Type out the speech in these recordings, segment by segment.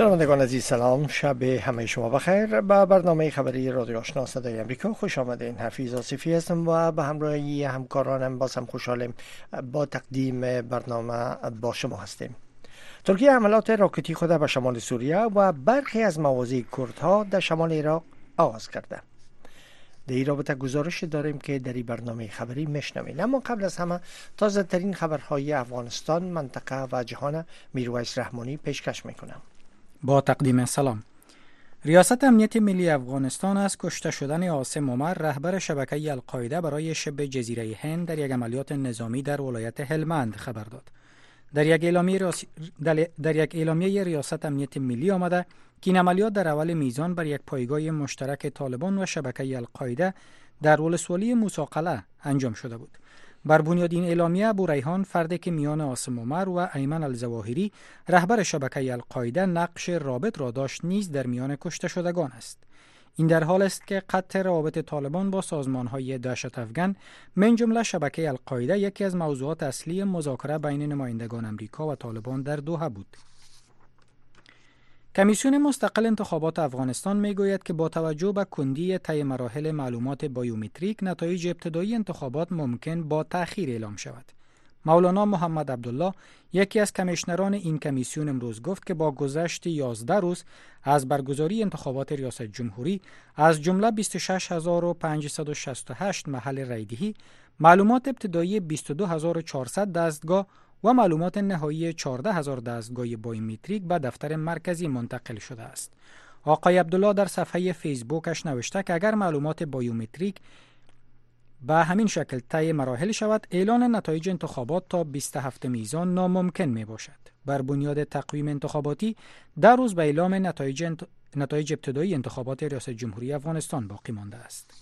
شنوندگان عزیز سلام، شب همه شما بخیر. به برنامه خبری رادیو آشنا صدای امریکا خوش آمدین. حفیظ آصفی هستم و به همراهی همکارانم باز هم خوشحالم با تقدیم برنامه با شما هستیم. ترکیه حملات راکتی خود به شمال سوریه و برخی از مواضع کردها در شمال عراق آغاز کرده. در این رابطه گزارش داریم که در این برنامه خبری میشنوید. اما قبل از همه تازه ترین خبرهای افغانستان، منطقه و جهان میرویس رحمانی پیشکش میکنم. با تقدیم سلام. ریاست امنیت ملی افغانستان از کشته شدن عاصم عمر، رهبر شبکه القاعده برای شبه جزیره هند در یک عملیات نظامی در ولایت هلمند خبر داد. در یک اعلامیه ریاست امنیت ملی آمده که این عملیات در اول میزان بر یک پایگاه مشترک طالبان و شبکه القاعده در ولسوالی موسی قلعه انجام شده بود. بر بنیاد این اعلامیه ابو ریحان، فردی که میان عاصم عمر و ایمن الظواهری رهبر شبکه القاعده نقش رابط را داشت، نیز در میان کشته شدگان است. این در حال است که قطع روابط طالبان با سازمان‌های دهشت افغان من جمله شبکه القاعده یکی از موضوعات اصلی مذاکره بین نمایندگان امریکا و طالبان در دوحه بود. کمیسیون مستقل انتخابات افغانستان میگوید که با توجه به کندی طی مراحل معلومات بایومتریک، نتایج ابتدایی انتخابات ممکن با تأخیر اعلام شود. مولانا محمد عبدالله، یکی از کمیشنران این کمیسیون، امروز گفت که با گذشت 11 روز از برگزاری انتخابات ریاست جمهوری، از جمله 26568 محل رایدهی، معلومات ابتدایی 22400 دستگاه و معلومات نهایی 14000 دستگاه بایومتریک به دفتر مرکزی منتقل شده است. آقای عبدالله در صفحه فیسبوکش نوشته که اگر معلومات بایومتریک به همین شکل طی مراحل شود، اعلان نتایج انتخابات تا 27 میزان ناممکن می باشد. بر بنیاد تقویم انتخاباتی 10 روز به اعلام نتایج ابتدایی انتخابات ریاست جمهوری افغانستان باقی مانده است.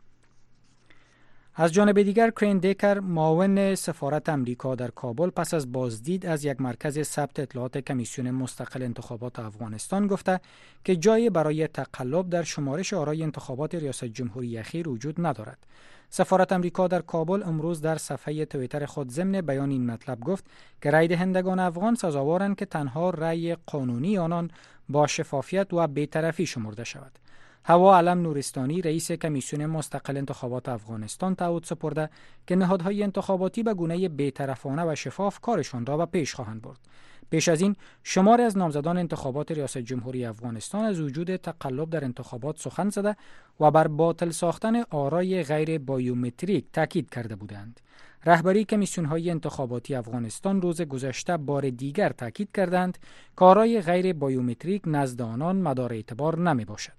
از جانب دیگر، کرین دیکر، معاون سفارت امریکا در کابل، پس از بازدید از یک مرکز ثبت اطلاعات کمیسیون مستقل انتخابات افغانستان گفته که جایی برای تقلب در شمارش آرای انتخابات ریاست جمهوری اخیر وجود ندارد. سفارت امریکا در کابل امروز در صفحه توییتر خود ضمن بیان این مطلب گفت که رای دهندگان افغان سزاوارند که تنها رای قانونی آنان با شفافیت و بی‌طرفی شمرده شود. هوا علم نورستانی، رئیس کمیسیون مستقل انتخابات افغانستان، تعهد سپرده که نهادهای انتخاباتی به گونه بی‌طرفانه و شفاف کارشان را به پیش خواهند برد. پیش از این، شماری از نامزدان انتخابات ریاست جمهوری افغانستان از وجود تقلب در انتخابات سخن زده و بر باطل ساختن آرای غیر بایومتریک تاکید کرده بودند. رهبری کمیسیون‌های انتخاباتی افغانستان روز گذشته بار دیگر تاکید کردند که آرای غیر بایومتریک نزد آنان مدار اعتبار نمی باشد.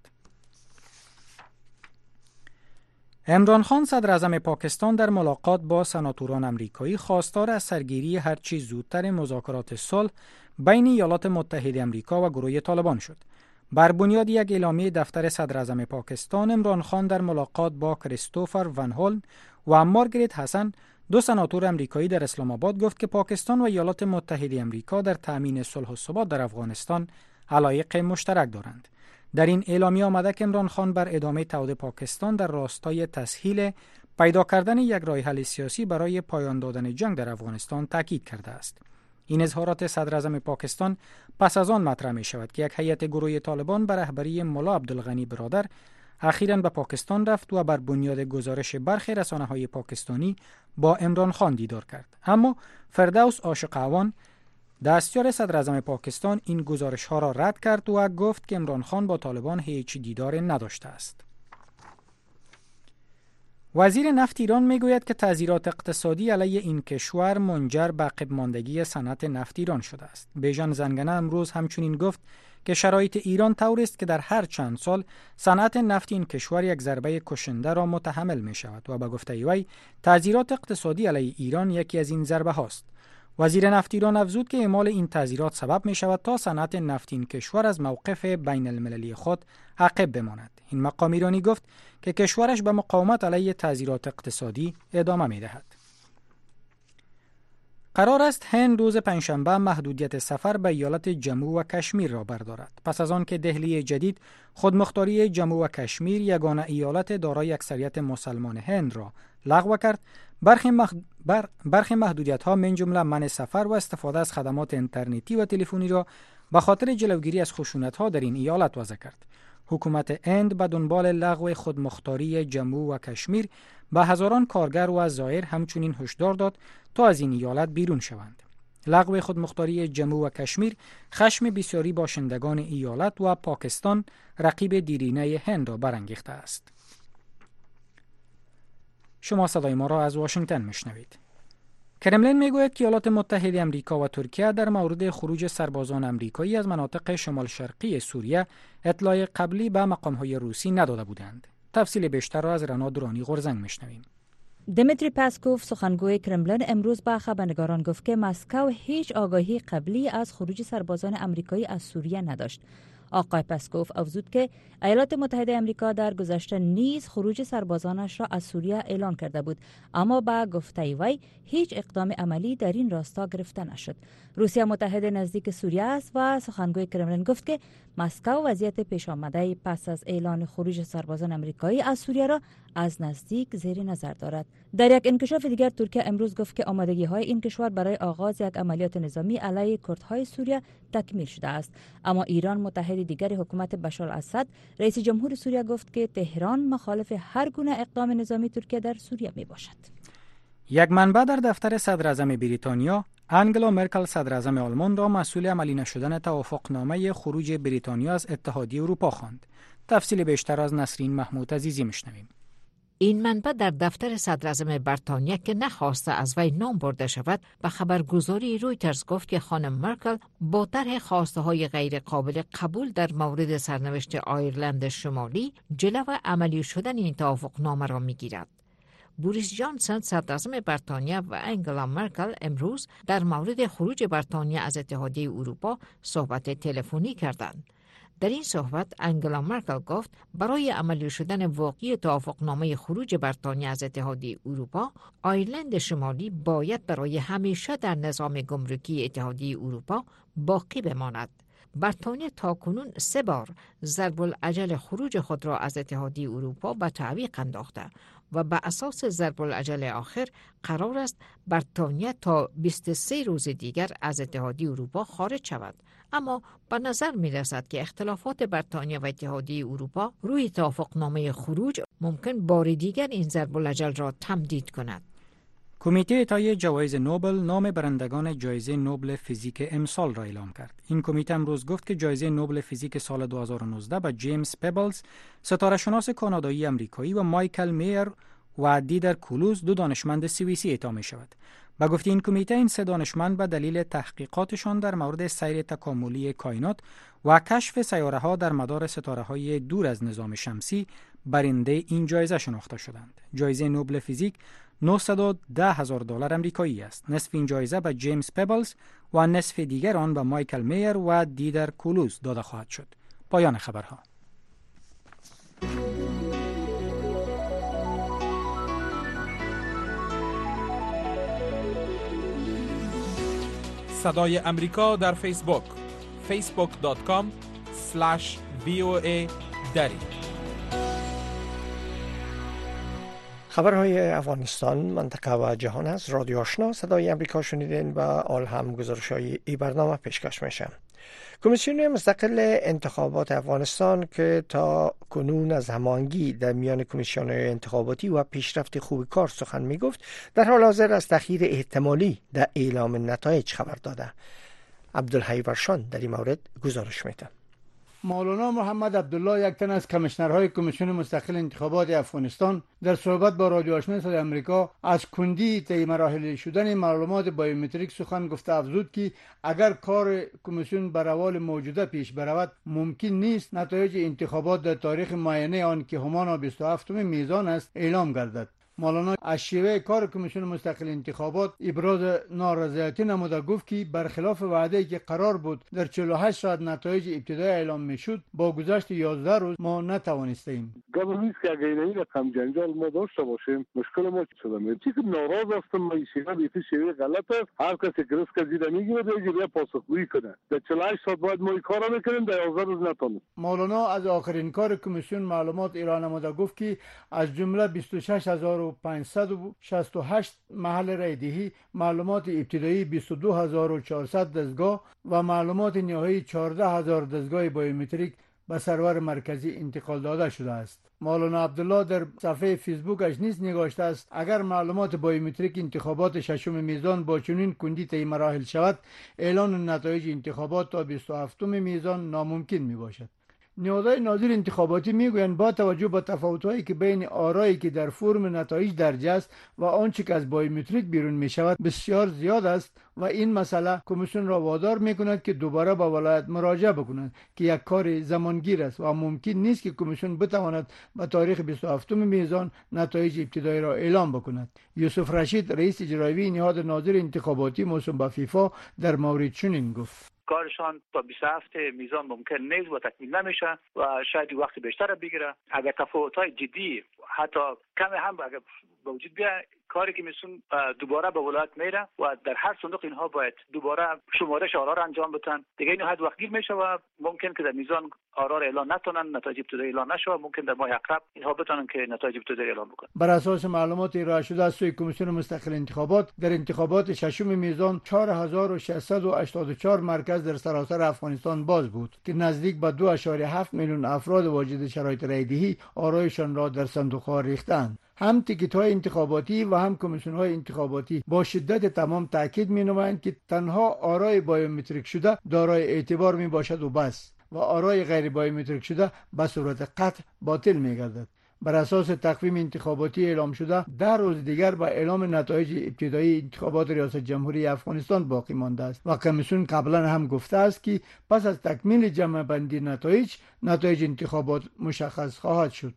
عمران خان، صدر اعظم پاکستان، در ملاقات با سناتوران امریکایی خواستار از سرگیری هرچی زودتر مذاکرات صلح بین ایالات متحده امریکا و گروه طالبان شد. بر بنیاد یک اعلامیه دفتر صدر اعظم پاکستان، عمران خان در ملاقات با کریستوفر ون هولن و مارگریت حسن، دو سناتور امریکایی، در اسلام آباد گفت که پاکستان و ایالات متحده امریکا در تأمین صلح و ثبات در افغانستان علایق مشترک دارند. در این اعلامیه آمده که عمران خان بر ادامه تعهد پاکستان در راستای تسهیل پیدا کردن یک راه حل سیاسی برای پایان دادن جنگ در افغانستان تاکید کرده است. این اظهارات صدر اعظم پاکستان پس از آن مطرح می شود که یک هیئت گروه طالبان به رهبری ملا عبدالغنی برادر اخیراً به پاکستان رفت و بر بنیاد گزارش برخی رسانه‌های پاکستانی با عمران خان دیدار کرد. اما فردوس عاشق عوان، دستیار صدر اعظم پاکستان، این گزارش‌ها را رد کرد و گفت که عمران خان با طالبان هیچ دیدار نداشته است. وزیر نفت ایران میگوید که تعزیرات اقتصادی علیه این کشور منجر به عقب ماندگی صنعت نفت ایران شده است. بیژن زنگنه امروز همچنین گفت که شرایط ایران طوری است که در هر چند سال صنعت نفت این کشور یک ضربه کشنده را متحمل می شود و به گفته وی تعزیرات اقتصادی علیه ایران یکی از این ضربه هاست. وزیر نفت ایران افزود که اعمال این تعزیرات سبب می شود تا صنعت نفت این کشور از موقف بین المللی خود عقب بماند. این مقام ایرانی گفت که کشورش به مقاومت علیه تعزیرات اقتصادی ادامه می دهد. قرار است هند روز پنجشنبه محدودیت سفر به ایالت جمو و کشمیر را بردارد. پس از آن که دهلی جدید خودمختاری جمو و کشمیر، یگانه ایالت دارای اکثریت مسلمان هند، را لغو کرد، برخی محدودیت‌ها من جمله منع سفر و استفاده از خدمات اینترنتی و تلفنی را به خاطر جلوگیری از خشونت‌ها در این ایالت وضع کرد. حکومت هند به دنبال لغو خودمختاری جمو و کشمیر به هزاران کارگر و زائر همچنین هشدار داد تا از این ایالت بیرون شوند. لغو خودمختاری جمو و کشمیر خشم بسیاری باشندگان ایالت و پاکستان رقیب دیرینه هند را برانگیخته است. شما صدای ما را از واشنگتن میشنوید. کرملین میگوید که ایالات متحده امریکا و ترکیه در مورد خروج سربازان امریکایی از مناطق شمال شرقی سوریه اطلاع قبلی به مقام‌های روسی نداده بودند. تفصیل بیشتر را از رنا درانی غرزنگ میشنویم. دمیتری پسکوف سخنگوی کرملین امروز به خبرنگاران گفت که مسکو هیچ آگاهی قبلی از خروج سربازان امریکایی از سوریه نداشت. آقای پسکوف افزود که ایالات متحده امریکا در گذشته نیز خروج سربازانش را از سوریه اعلان کرده بود، اما با گفته وی هیچ اقدام عملی در این راستا گرفته نشد. روسیه متحد نزدیک سوریه است و سخنگوی کرملین گفت که مسکو وضعیت پیش آمده پس از اعلان خروج سربازان امریکایی از سوریه را از نزدیک زیر نظر دارد. در یک انکشاف دیگر ترکیه امروز گفت که آمادگی‌های این کشور برای آغاز یک عملیات نظامی علیه کردهای سوریه تکمیل شده است، اما ایران متحد دیگر حکومت بشار الاسد رئیس جمهور سوریه گفت که تهران مخالف هر گونه اقدام نظامی ترکیه در سوریه می باشد. یک منبع در دفتر صدر اعظم بریتانیا انگلا مرکل صدر اعظم آلمان را مسئول عملی نشدن توافقنامه خروج بریتانیا از اتحادیه اروپا خواند. تفصیل بیشتر از نسرین محمود عزیزی میشنویم. این منبع در دفتر صدراعظم بریتانیا که نخواسته از وی نام برده شود به خبرگزاری رویترز گفت که خانم مرکل با طرح خواسته های غیر قابل قبول در مورد سرنوشت آیرلند شمالی جلو عملی شدن این توافقنامه را میگیرد. بوریس جانسون صدراعظم بریتانیا و انگلا مرکل امروز در مورد خروج بریتانیا از اتحادیه اروپا صحبت تلفنی کردند. در این صحبت انگلا مرکل گفت برای عملی شدن واقعی توافقنامه خروج بریتانیا از اتحادیه اروپا، آیرلند شمالی باید برای همیشه در نظام گمرکی اتحادیه اروپا باقی بماند. بریتانیا تاکنون 3 بار ضرب العجل خروج خود را از اتحادیه اروپا به تعویق انداخته و بر اساس ضرب العجل آخر قرار است بریتانیا تا 23 روز دیگر از اتحادیه اروپا خارج شود. اما به نظر می رسد که اختلافات بریتانیا و اتحادیه اروپا روی توافقنامه خروج ممکن بار دیگر این ضرب العجل را تمدید کند. کمیته اعطای جوایز نوبل نام برندگان جایزه نوبل فیزیک امسال را اعلام کرد. این کمیته امروز گفت که جایزه نوبل فیزیک سال 2019 به جیمز پیبلز، ستاره شناس کانادایی امریکایی، و مایکل میر و دیدر کولوز، 2 دانشمند سوئیسی اعطا می شود. به گفته این کمیته، این 3 دانشمند به دلیل تحقیقاتشان در مورد سیر تکاملی کائنات و کشف سیاره‌ها در مدار ستاره‌های دور از نظام شمسی برنده این جایزه شناخته شدند. جایزه نوبل فیزیک $910,000 امریکایی است. نصف این جایزه به جیمز پیبلز و نصف دیگر آن به مایکل میر و دیدر کولوز داده خواهد شد. پایان خبرها. صدای امریکا در فیسبوک facebook.com/VOA دری. خبرهای افغانستان، منطقه و جهان از رادیو آشنا صدای امریکا شنیدین و آل هم گزارش‌های این برنامه پیشکش میشه. کمیسیون مستقل انتخابات افغانستان که تا کنون از هماهنگی در میان کمیسیون‌های انتخاباتی و پیشرفت خوب کار سخن میگفت، در حال حاضر از تأخیر احتمالی در اعلام نتایج خبر داده. عبدالحی ورشان در این مورد گزارش میده. مولانا محمد عبدالله، یک تن از کمیشنرهای کمیسیون مستقل انتخابات افغانستان، در صحبت با رادیو آشنا صدای امریکا از کندی طی مراحل شدن معلومات بایومتریک سخن گفته افزود که اگر کار کمیسیون بر روال موجوده پیش برود، ممکن نیست نتایج انتخابات در تاریخ معینه آن که همان 27 میزان است اعلام گردد. مولانا از شیوه کار کمیسیون مستقل انتخابات ابراز نارضایتی نموده گفت که برخلاف وعده‌ای که قرار بود در 48 ساعت نتایج ابتدایی اعلام میشد، با گذشت 11 روز ما نتوانستیم. قبل نیست که اگر این رقم جنجال ما داشته باشیم، مشکل ما شده میاد. چیزی که ناراض هستم، من شیوه بیتی شیوه غلط است. هر کسی که ریسک زیاد میگیره دیگه پاسخگویی کنه. در 48 ساعت بعد ما این کارا میکنیم، در 11 روز نتونیم. مولانا از آخرین کار کمیسیون معلومات اعلام نموده گفت که از جمله 26000 24568 محل رای دهی، معلومات ابتدایی 22400 دستگاه و معلومات نهایی 14000 دستگاه بایومتریک به سرور مرکزی انتقال داده شده است. مولانا عبدالله در صفحه فیسبوکش نیز نگاشته است اگر معلومات بایومتریک انتخابات ششم میزان با چنین کندی طی مراحل شود، اعلان نتایج انتخابات تا 27 میزان ناممکن می باشد. نهادهای ناظر انتخاباتی میگویند با توجه به تفاوت‌هایی که بین آرایی که در فرم نتایج درج است و آنچه که از بایومتریک بیرون می شود بسیار زیاد است و این مسئله کمیسیون را وادار میکند که دوباره به ولایت مراجعه بکنند که یک کار زمانگیر است و ممکن نیست که کمیسیون بتواند به تاریخ 27 میزان نتایج ابتدایی را اعلام بکند. یوسف رشید رئیس اجرایی نهاد ناظر انتخاباتی موسوم به فیفا در مورد چنین گفت: کارشان تا 27 میزان ممکن نیست و تکمیل نمیشه و شاید وقت بیشتر بگیره. اگر تفاوت‌های جدی حتی کم هم اگر به وجود بیاد، کاری که میسون دوباره به ولایت میره و در هر صندوق اینها باید دوباره شمارش آرا را انجام بدن. دیگه اینو حد وقت گیر میشه و ممکن که در میزان آرا را اعلان نتونن، نتایج ابتدایی اعلان نشه و ممکن در ماه اقرب اینها بتونن که نتایج ابتدایی اعلام بکنن. بر اساس معلومات ارائه شده از سوی کمیسیون مستقل انتخابات، در انتخابات ششم میزان 4684 مرکز در سراسر افغانستان باز بود که نزدیک به 2.7 میلیون افراد واجد شرایط رایدهی آرایشان را در صندوق‌ها ریختند. هم تیکت‌های انتخاباتی و هم کمیسیون‌های انتخاباتی با شدت تمام تاکید می‌نمایند که تنها آرای بایومتریک شده دارای اعتبار میباشد و بس، و آرای غیر بایومتریک شده به صورت قطع باطل می‌گردد. بر اساس تقویم انتخاباتی اعلام شده 10 روز دیگر با اعلام نتایج ابتدایی انتخابات ریاست جمهوری افغانستان باقی مانده است و کمیسیون قبلا هم گفته است که پس از تکمیل جمع بندی نتایج انتخابات مشخص خواهد شد.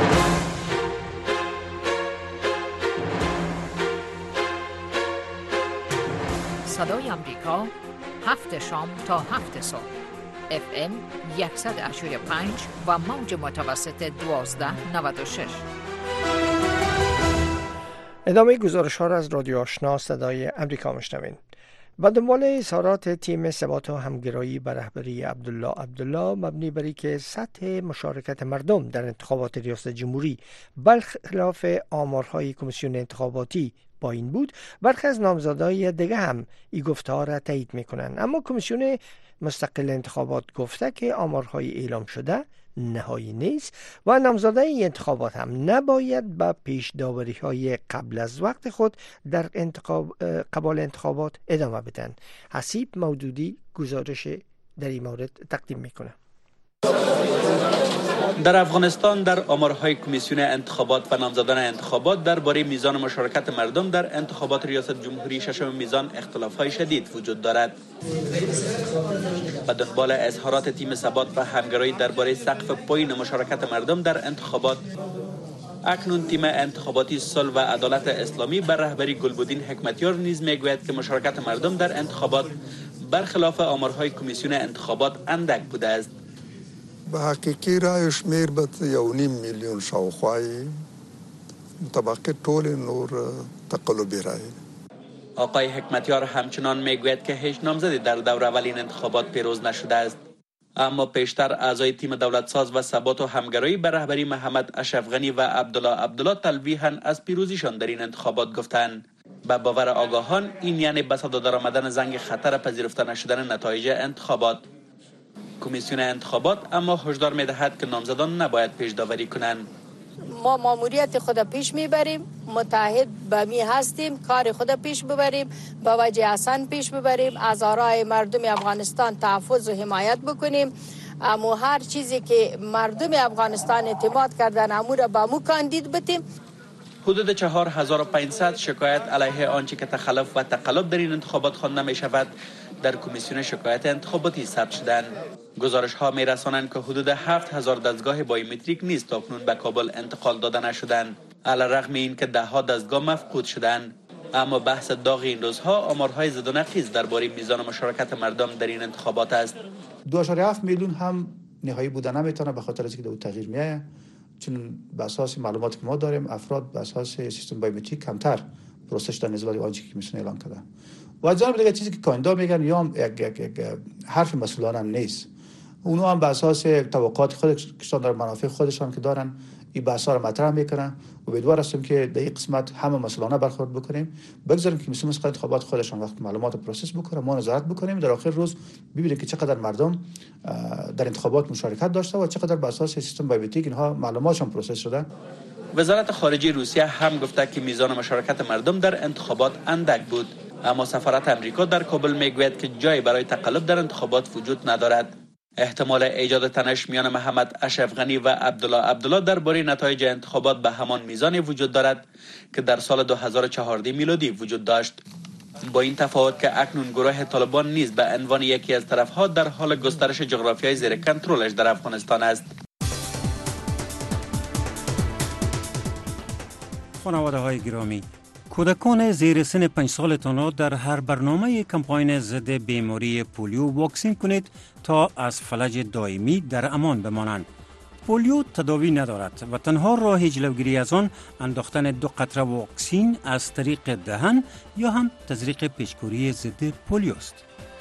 صدای امریکا 7 شام تا 7 صبح FM 100.5 و موج متوسط 1296. ادامه گزارش ها را از رادیو آشنا صدای امریکا میشنوین. به دنبال اظهارات تیم ثبات و همگرایی به رهبری عبدالله مبنی بر اینکه سطح مشارکت مردم در انتخابات ریاست جمهوری برخلاف آمارهای کمیسیون انتخاباتی پایین بود، برخی از نامزدهای دیگه هم این گفته‌ها را تایید میکنن. اما کمیسیون مستقل انتخابات گفته که آمارهای اعلام شده نهایی نیست و نامزدهای انتخابات هم نباید به پیش داوری‌های قبل از وقت خود در قبال انتخابات ادامه بدن. حسیب مودودی گزارش در این مورد تقدیم میکنه. در افغانستان در آمارهای کمیسیون انتخابات و نامزدان انتخابات درباره میزان مشارکت مردم در انتخابات ریاست جمهوری ششم میزان اختلاف‌های شدید وجود دارد. به دنبال اظهارات تیم ثبات و همگرایی درباره سقف پایین مشارکت مردم در انتخابات، اکنون تیم انتخاباتی صلح و عدالت اسلامی بر رهبری گلبدین حکمتیار نیز میگوید که مشارکت مردم در انتخابات برخلاف آمارهای کمیسیون انتخابات اندک بوده است. به حقیقی رای شمیر به 1.5 میلیون شاوخوای متبقی طول نور تقلبی رای. آقای حکمتیار همچنان میگوید که هیچ نامزدی در دور اولین انتخابات پیروز نشده است. اما پیشتر اعضای تیم دولتساز و ثبات و همگرایی به رهبری محمد اشرف غنی و عبدالله تلویحاً از پیروزیشان در این انتخابات گفتند. به باور آگاهان این یعنی به صدا درآمدن زنگ خطر پذیرفته نشدن نتایج انتخابات. کمیسیون انتخابات اما هشدار می‌دهد که نامزدان نباید پیش داوری کنند. ما ماموریت خود پیش میبریم، متحد به می هستیم، کار خود پیش ببریم، با وجه حسن پیش ببریم، از آرای مردم افغانستان تحفظ و حمایت بکنیم. اما هر چیزی که مردم افغانستان اعتماد کردن امو را با مو کاندید بتیم. حدود 4500 شکایت علیه آنچه که تخلف و تقلب در این انتخابات خوانده می شود در کمیسیون شکایت انتخاباتی ثبت شدند. گزارش ها می رسانند که حدود 7000 دستگاه بایومتریک نیز تاکنون به کابل انتقال داده نشدند، علیرغم این که 10 دستگاه مفقود شدند. اما بحث داغ این روزها آمارهای زد و نقیض درباره میزان مشارکت مردم در این انتخابات است. 2.7 میلیون هم نهایی بوده نمیتونه، به خاطر اینکه تغییر میایه، چون به اساس معلوماتی که ما داریم افراد به اساس سیستم بایومتریک کمتر پروسس در نسبت به آنچه که میتونه اعلام کردن. و جانب دیگه چیزی که کاندیدا میگن یا یک حرف مسئولانه نیست. اونا هم به اساس توقعات خودشان در منافع خودشان که دارن این بحثا رو مطرح میکنن و امیدوار هستیم که در این قسمت همه مسئولانه برخورد بکنیم، بگذاریم که کمیسیون انتخابات خودشان وقت معلومات پروسس بکنه، ما نظارت بکنیم، در آخر روز ببینیم که چقدر مردم در انتخابات مشارکت داشته و چقدر به اساس سیستم بایومتریک اینها معلوماتشان پروسس شده. وزارت خارجه روسیه هم گفته که میزان مشارکت مردم در انتخابات اندک بود، اما سفارت امریکا در کابل میگوید که جایی برای تقلب در انتخابات وجود ندارد. احتمال ایجاد تنش میان محمد اشرف غنی و عبدالله درباره نتایج انتخابات به همان میزانی وجود دارد که در سال 2014 میلادی وجود داشت، با این تفاوت که اکنون گروه طالبان نیز به عنوان یکی از طرفها در حال گسترش جغرافیای زیر کنترلش در افغانستان است. خانواده های گرامی، کودکان زیر سن 5 سالتان را در هر برنامه کمپاین ضد بیماری پولیو واکسین کنید تا از فلج دائمی در امان بمانند. پولیو تداوی ندارد و تنها راه جلوگیری از آن انداختن 2 قطره واکسین از طریق دهن یا هم تزریق پیشگیری ضد پولیو است.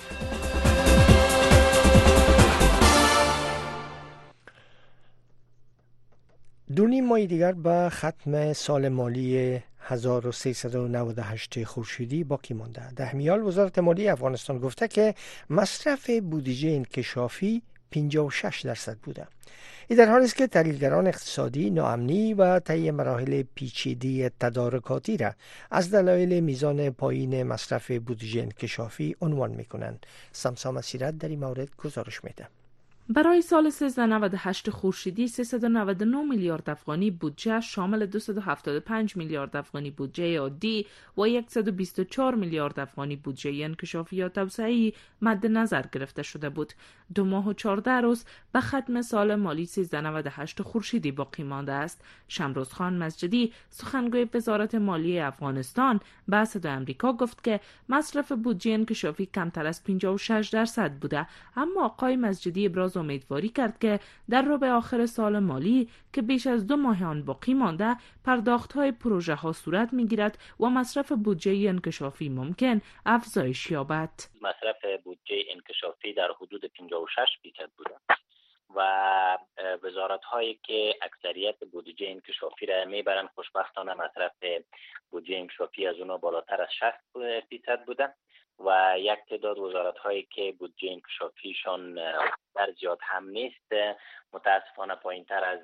دونیم ماه دیگر به ختم سال مالی 1398 خورشیدی باقی مانده. در میال وزارت مالی افغانستان گفته که مصرف بودجه انکشافی 56% بوده. این در حالی است که تحلیلگران اقتصادی ناامنی و طی مراحل پیچیده تدارکاتی را از دلایل میزان پایین مصرف بودجه انکشافی عنوان می‌کنند. سمسام سیرت در این مورد گزارش میده. برای سال 1398 خورشیدی 399 میلیارد افغانی بودجه شامل 275 میلیارد افغانی بودجه عادی و 124 میلیارد افغانی بودجه انکشافی یا توسعه‌ای مد نظر گرفته شده بود. 2 ماه و 14 روز به ختم سال مالی 1398 خورشیدی باقی مانده است. شمروز خان مسجدی سخنگوی وزارت مالی افغانستان به صدای آمریکا گفت که مصرف بودجه انکشافی کمتر از 56% بوده، اما آقای مسجدی ابراز امیدواری کرد که در ربع آخر سال مالی که بیش از 2 ماه آن باقی مانده پرداخت‌های پروژه ها صورت می‌گیرد و مصرف بودجه انکشافی ممکن افزایش یابد. مصرف بودجه انکشافی در حدود 56% بوده و وزارت هایی که اکثریت بودجه انکشافی را میبرند خوشبختانه مصرف بودجه انکشافی از اونا بالاتر از 60% بوده و یک تعداد وزارت هایی که بودجه انکشافیشان در زیاد هم نیست متاسفانه پایین تر از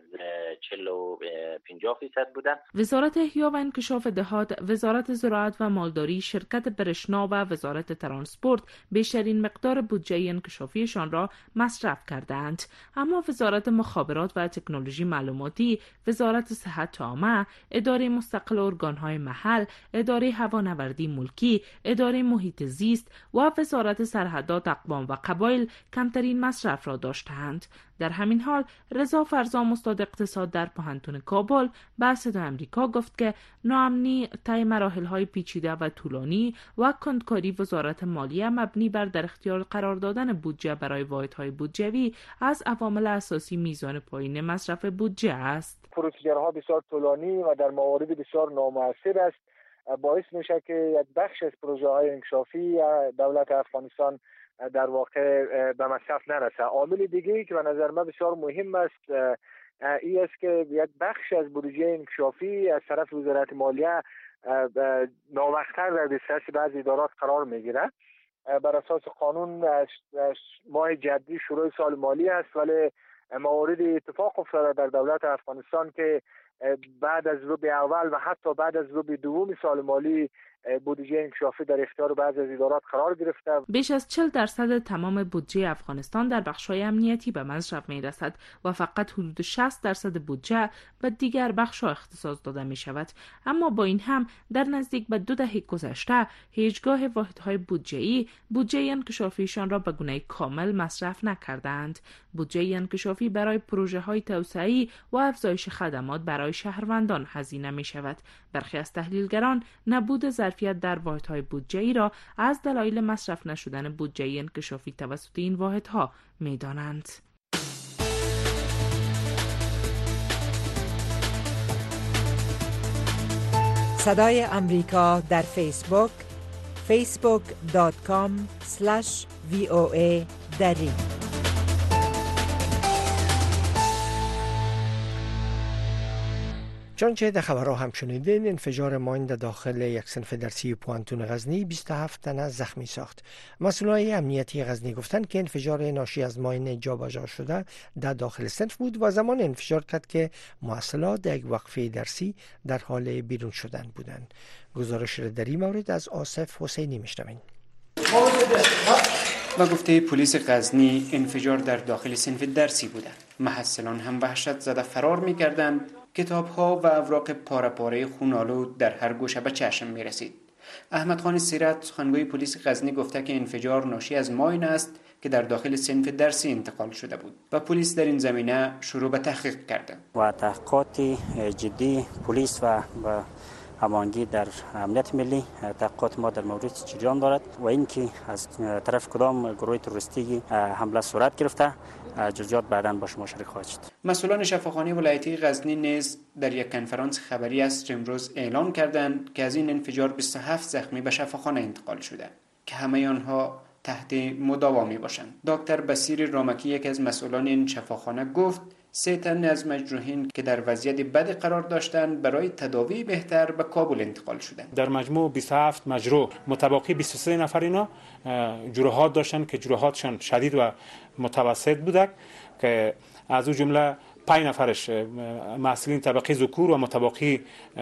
40-50% بودن. وزارت احیا و انکشاف دهات، وزارت زراعت و مالداری، شرکت برشنا و وزارت ترانسپورت بیشترین مقدار بودجه انکشافیشان را مصرف کردند، اما وزارت مخابرات و تکنولوژی معلوماتی، وزارت صحت عامه، اداره مستقل ارگانهای محل، اداره هوانوردی ملکی، اداره محیط زیست و وزارت سرحدات، اقوام و قبایل کمترین مصرف را داشتند. در همین حال رضا فرزام استاد اقتصاد در پوهنتون کابل به صدای آمریکا گفت که ناامنی طی مراحل‌های پیچیده و طولانی و کندکاری وزارت مالیه مبنی بر در اختیار قرار دادن بودجه برای واحدهای بودجوی از عوامل اساسی میزان پایین مصرف بودجه است. پروسیجرها بسیار طولانی و در موارد بسیار نامؤثر است، باعث میشه که یک بخش از پروژه‌های انکشافی دولت افغانستان در واقع به مصرف نرسه. عامل دیگه‌ای که به نظر من بسیار مهم است این است که یک بخش از بودجه انکشافی از طرف وزارت مالیه ناوقت‌تر در دسترس بعضی ادارات قرار میگیره. بر اساس قانون ماه جدی شروع سال مالی است، ولی موارد اتفاق افتاده در دولت افغانستان که بعد از ربع اول و حتی بعد از ربع دوم سال مالی بودجه انکشافی در اختیار بعضی از ادارات قرار گرفته. بیش از 40% تمام بودجه افغانستان در بخش‌های امنیتی به مصرف می‌رسد و فقط حدود 60% بودجه به دیگر بخش‌ها اختصاص داده می‌شود. اما با این هم در نزدیک به 2 دهه گذشته هیچگاه واحدهای بودجه‌ای بودجه انکشافیشان را به گونه کامل مصرف نکردند. بودجه انکشافی برای پروژه‌های توسعه‌ای و افزایش خدمات برای شهروندان هزینه می‌شود. برخی از تحلیلگران نبود ظرفیت در واحدهای بودجه‌ای را از دلایل مصرف نشدن بودجه انکشافی توسط این واحدها می‌دانند. صدای امریکا در فیسبوک facebook.com/voa dari چنانچه در خبرها هم شنیدین، انفجار ماین در داخل یک صنف درسی پوانتون غزنی 27 تن زخمی ساخت. مسئولای امنیتی غزنی گفتند که انفجار ناشی از ماین جابجا شده در داخل صنف بود و زمان انفجار کرد که محصلات در یک وقفه درسی در حال بیرون شدن بودند. گزارش را در این مورد از آصف حسینی میشنویم. و گفته پلیس غزنی انفجار در داخل صنف درسی بوده. محصلان هم وحشت زده فرار می‌کردند. کتاب‌ها و اوراق پاره خون‌آلود در هر گوشه به چشم می‌رسید. احمد خان سیرت سخنگوی پلیس غزنی گفته که انفجار ناشی از ماین است که در داخل صنف درسی انتقال شده بود و پلیس در این زمینه شروع به تحقیق کرده. و تحقیقات جدی پلیس و هماهنگی در امنیت ملی تحقیقات ما در مورد جریان دارد و اینکه از طرف کدام گروه تروریستی حمله صورت گرفته جزئیات بعداً با شما شریک خواهد شد. مسئولان شفاخانه ولایتی غزنی نیز در یک کنفرانس خبری است امروز اعلام کردند که از این انفجار 27 زخمی به شفاخانه انتقال شده که همه آنها تحت مداوا باشند. دکتر بصیر رامکی یک از مسئولان این شفاخانه گفت 3 تن از مجروحین که در وضعیت بد قرار داشتند برای تداوی بهتر به کابل انتقال شدند. در مجموع 27 مجروح، متبقی 23 نفر اینا جروحات داشتند که جروحاتشان شدید و متوسط بوده که از اون جمله 5 نفرش محصلین طبقه ذکور و متبقی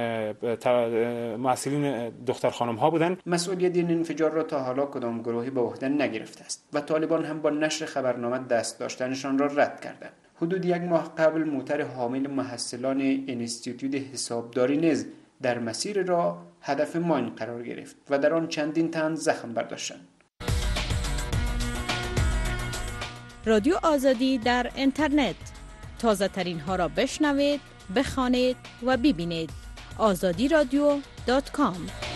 محصلین دختر خانم ها بودند. مسئولیت این انفجار را تا حالا کدام گروهی به عهده نگرفته است و طالبان هم با نشر خبرنامه دست داشتنشان را رد کردند. حدود 1 ماه قبل موتر حامل محصلان انستیتوت حسابداری نیز در مسیر راه هدف ماین قرار گرفت و در آن چندین تن زخم برداشتند. رادیو آزادی در اینترنت، تازه ترین ها را بشنوید، بخوانید و ببینید. azadiradio.com.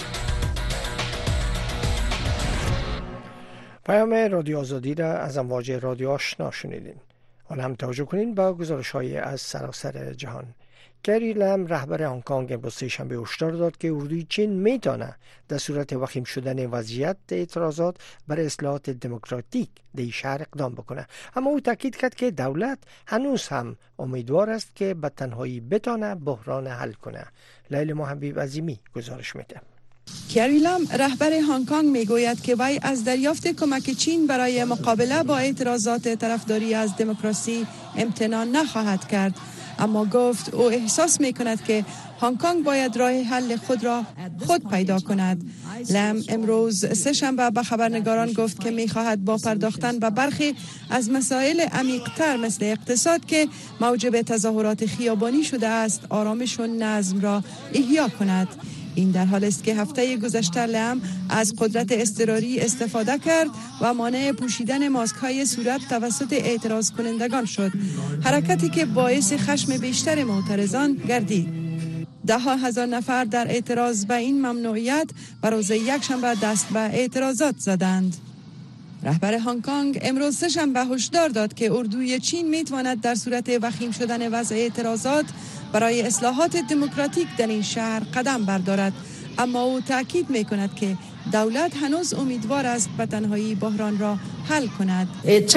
پیام رادیو آزادی را از امواج رادیو آشنا شنیدین. حالا هم توجه کنین با گزارش‌های از سراسر جهان. کری لم رهبر هنگ کنگ امروز سه‌شنبه هشدار داد که اردوی چین میتونه در صورت وخیم شدن وضعیت اعتراضات بر اصلاحات دموکراتیک در شهر اقدام بکنه. اما او تاکید کرد که دولت هنوز هم امیدوار است که به تنهایی بتونه بحران حل کنه. لیل محبیب عظیمی گزارش میده. کری لم رهبر هنگ کنگ میگوید که وی از دریافت کمک چین برای مقابله با اعتراضات طرفداری از دموکراسی امتناع نخواهد کرد، اما گفت او احساس میکند که هنگ کنگ باید راه حل خود را خود پیدا کند. لم امروز سه‌شنبه به خبرنگاران گفت که میخواهد با پرداختن به برخی از مسائل عمیق‌تر مثل اقتصاد که موجب تظاهرات خیابانی شده است آرامش و نظم را احیا کند. این در حال است که هفته گذشته لم از قدرت اضطراری استفاده کرد و مانع پوشیدن ماسک‌های صورت توسط اعتراض کنندگان شد، حرکتی که باعث خشم بیشتر معترضان گردید. 10,000 نفر در اعتراض به این ممنوعیت و روز یکشنبه دست به اعتراضات زدند. رهبر هنگ کنگ امروز سه‌شنبه هشدار داد که اردوی چین میتواند در صورت وخیم شدن وضع اعتراضات برای اصلاحات دموکراتیک در این شهر قدم بردارد، اما او تاکید میکند که دولت هنوز امیدوار است به تنهایی بحران را حل کند.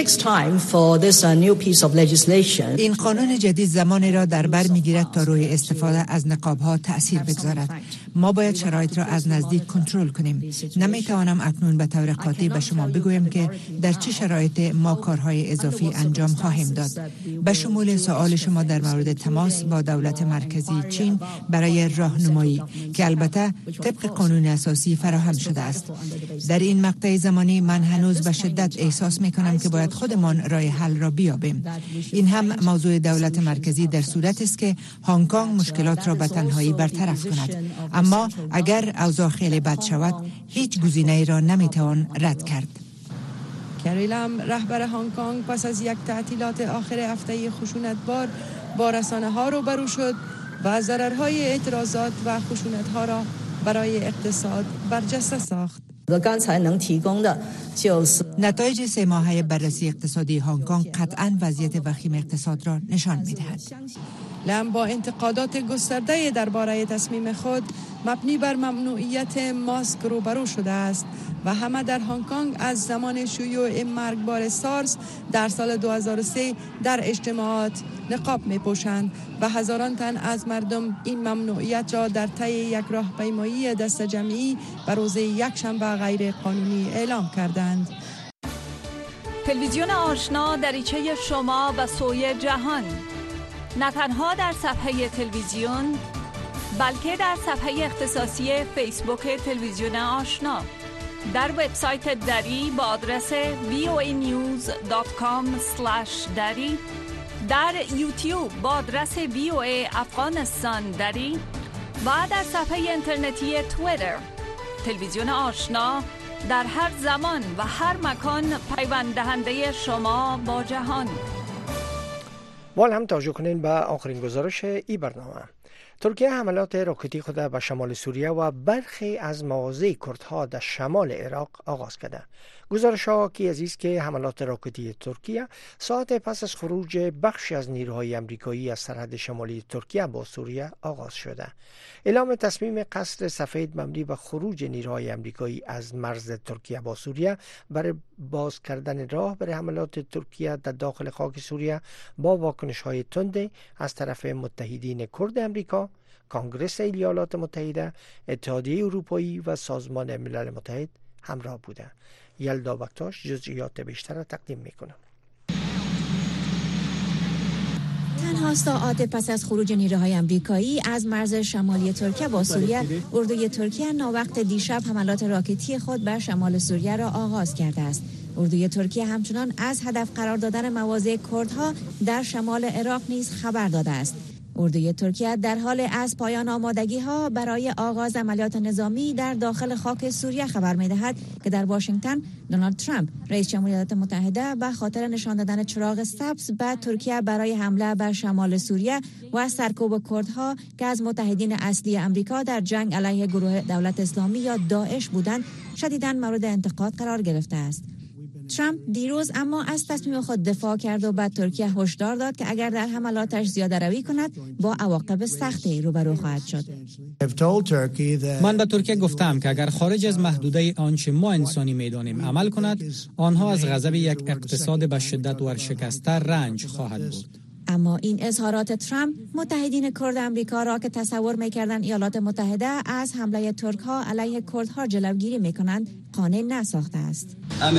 این قانون جدید زمانی را در بر میگیرد تا روی استفاده از نقاب‌ها تأثیر بگذارد. ما باید شرایط را از نزدیک کنترل کنیم. نمیتوانم اکنون به طور قاطع به شما بگویم که در چه شرایطی ما کارهای اضافی انجام خواهیم داد، به شمول سوال شما در مورد تماس با دولت مرکزی چین برای راهنمایی که البته طبق قانون اساسی فراهم شده است. در این مقطع زمانی من هنوز به شدت احساس میکنم که باید خودمان راه حل را بیابیم. این هم موضوع دولت مرکزی در صورت است که هنگ کنگ مشکلات را به تنهایی برطرف کند، اما اگر اوضاع خیلی بد شود هیچ گزینه‌ای را نمیتوان رد کرد. کری لم رهبر هنگ کنگ پس از یک تعطیلات آخر هفته خشونتبار با رسانه‌ها روبرو شد و ضررهای اعتراضات و خشونت‌ها را برای اقتصاد برجسته ساخت. نتایج 3 ماهه بررسی اقتصادی هنگ کنگ قطعاً وضعیت وخیم اقتصاد را نشان می‌دهد. لم با انتقادات گسترده درباره تصمیم خود مبنی بر ممنوعیت ماسک روبرو شده است و همه در هنگ کنگ از زمان شیوع مرگبار سارس در سال 2003 در اجتماعات نقاب می پوشند و هزاران تن از مردم این ممنوعیت را در طی یک راهپیمایی دست جمعی به روز یکشنبه غیر قانونی اعلام کردند. تلویزیون آشنا دریچه شما به سوی جهان، نه تنها در صفحه تلویزیون بلکه در صفحه اختصاصی فیسبوک تلویزیون آشنا، در وبسایت دری با آدرس voanews.com/dari، در یوتیوب با آدرس VOA افغانستان دری و در صفحه اینترنتی توییتر. تلویزیون آشنا در هر زمان و هر مکان پیوند دهنده شما با جهان. وال هم توجه کنین به آخرین گزارش ای برنامه. ترکیه حملات راکتی خود به شمال سوریه و برخی از مواضع کردها در شمال عراق آغاز کرده. گزارش ها کی عزیز که حملات راکتی ترکیه ساعت پس از خروج بخشی از نیروهای آمریکایی از سرحد شمالی ترکیه با سوریه آغاز شده. اعلام تصمیم قصر سفید مبنی به خروج نیروهای آمریکایی از مرز ترکیه با سوریه برای باز کردن راه برای حملات ترکیه در داخل خاک سوریه با واکنش های تند از طرف متحدین کرد آمریکا، کنگره ایالات متحده، اتحادیه اروپایی و سازمان ملل متحد همراه بوده. یلدا بکتاش جزئیات بیشتر را تقدیم میکنه. تنها ساعات پس از خروج نیروهای آمریکایی از مرز شمالی ترکیه با سوریه، اردوی ترکیه ناوقت دیشب حملات راکتی خود بر شمال سوریه را آغاز کرده است. اردوی ترکیه همچنان از هدف قرار دادن مواضع کردها در شمال عراق نیز خبر داده است. اردوی ترکیه در حال از پایان آمادگی ها برای آغاز عملیات نظامی در داخل خاک سوریه خبر می دهد که در واشنگتن دونالد ترامپ رئیس جمهوری ایالات متحده به خاطر نشان دادن چراغ سبز به ترکیه برای حمله بر شمال سوریه و سرکوب کردها که از متحدین اصلی آمریکا در جنگ علیه گروه دولت اسلامی یا داعش بودند شدیداً مورد انتقاد قرار گرفته است. ترامپ دیروز اما از تصمیم خود دفاع کرد و به ترکیه هشدار داد که اگر در حملاتش زیاده روی کند با عواقب سختی روبرو خواهد شد. من به ترکیه گفتم که اگر خارج از محدوده آنچه ما انسانی می‌دانیم عمل کند، آنها از غضب یک اقتصاد به شدت ورشکسته رنج خواهد برد. اما این اظهارات ترامپ متحدین کرد آمریکا را که تصور می‌کردند ایالات متحده از حمله ترک‌ها علیه کردها جلوگیری می‌کنند قانع نساخته است.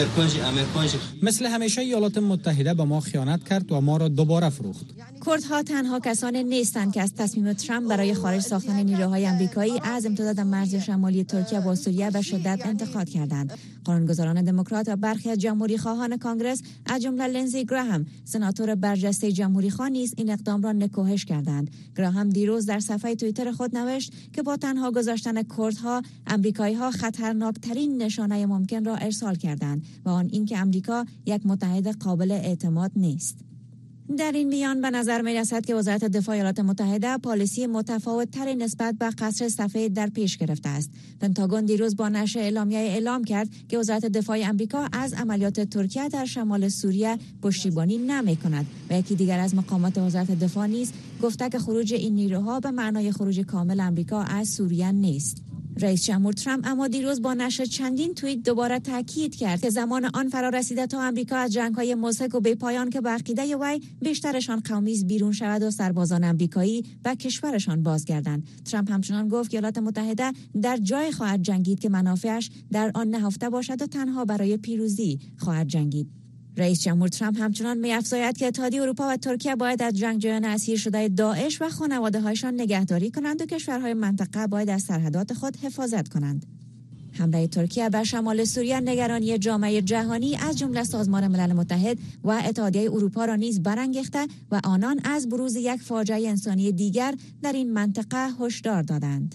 مثل همیشه ایالات متحده به ما خیانت کرد و ما را دوباره فروخت. کردها تنها کسانی نیستند که از تصمیم ترامپ برای خارج ساختن نیروهای آمریکایی از امتداد مرز شمالی ترکیه با سوریه به شدت انتقاد کردند. قانونگذاران دموکرات و برخی از جمهوری خواهان کانگرس از جمله لنزی گراهام، سناتور برجسته جمهوری خواه نیز این اقدام را نکوهش کردند. گراهام دیروز در صفحه توییتر خود نوشت که با تنها گذاشتن کردها، آمریکایی‌ها خطرناکترین نشانه ممکن را ارسال کردند و آن اینکه آمریکا یک متحد قابل اعتماد نیست. در این میان به نظر می رسد که وزارت دفاع ایالات متحده پالیسی متفاوت تری نسبت به قصر سفید در پیش گرفته است. پنتاگون دیروز با نشر اعلامیه اعلام کرد که وزارت دفاع آمریکا از عملیات ترکیه در شمال سوریه پشتیبانی نمی کند و یکی دیگر از مقامات وزارت دفاع نیز گفته که خروج این نیروها به معنای خروج کامل آمریکا از سوریه نیست. رئیس جمهور ترامپ اما دیروز با نشر چندین توییت دوباره تاکید کرد که زمان آن فرا رسیده تا آمریکا از جنگ‌های مضحک و بی‌پایان که به عقیده وی بیشترشان قومی بیرون شود و سربازان آمریکایی به کشورشان بازگردند. ترامپ همچنان گفت که ایالات متحده در جای خواهد جنگید که منافعش در آن نهفته باشد و تنها برای پیروزی خواهد جنگید. رئیس جمهور ترامپ همچنان می‌افزاید که اتحادیه اروپا و ترکیه باید از جنگجویان اسیر شده داعش و خانواده‌هایشان نگهداری کنند و کشورهای منطقه باید از سرحدات خود حفاظت کنند. حمله ترکیه به شمال سوریه نگرانی جامعه جهانی از جمله سازمان ملل متحد و اتحادیه اروپا را نیز برانگیخته و آنان از بروز یک فاجعه انسانی دیگر در این منطقه هشدار دادند.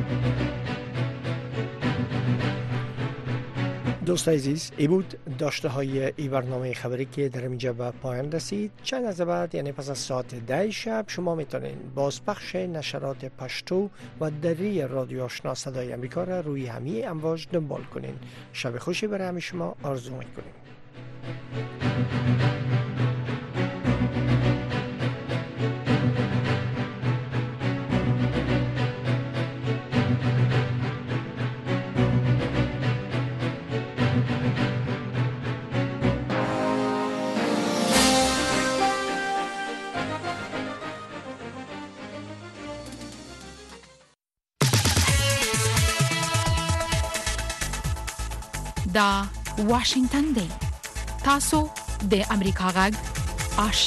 دوست عزیز، ای بود داشته های ای برنامه خبری که در اینجا به پایان رسید. چند از بعد یعنی پس از ساعت 10 شب شما میتونین بازپخش نشرات پشتو و دری رادیو آشنا صدای آمریکا را روی همه امواج دنبال کنین. شب خوشی برای همه شما آرزو میکنیم. دا واشنگتن دی. تاسو د امریکا غږ